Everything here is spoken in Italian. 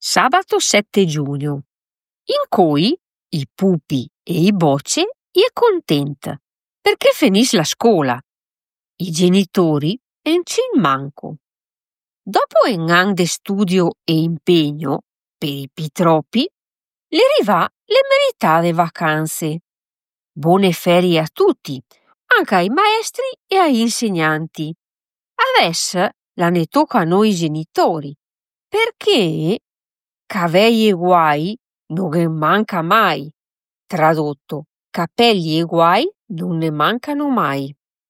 Sabato 7 giugno. In cui i pupi e i bocce è content perché finis la scuola. I genitori en cin manco. Dopo un anno di studio e impegno per i pitropi, le arriva le meritate vacanze. Buone ferie a tutti, anche ai maestri e ai insegnanti. Adesso la ne tocca a noi genitori, perché cavei e guai non ne manca mai. Tradotto, capelli e guai non ne mancano mai.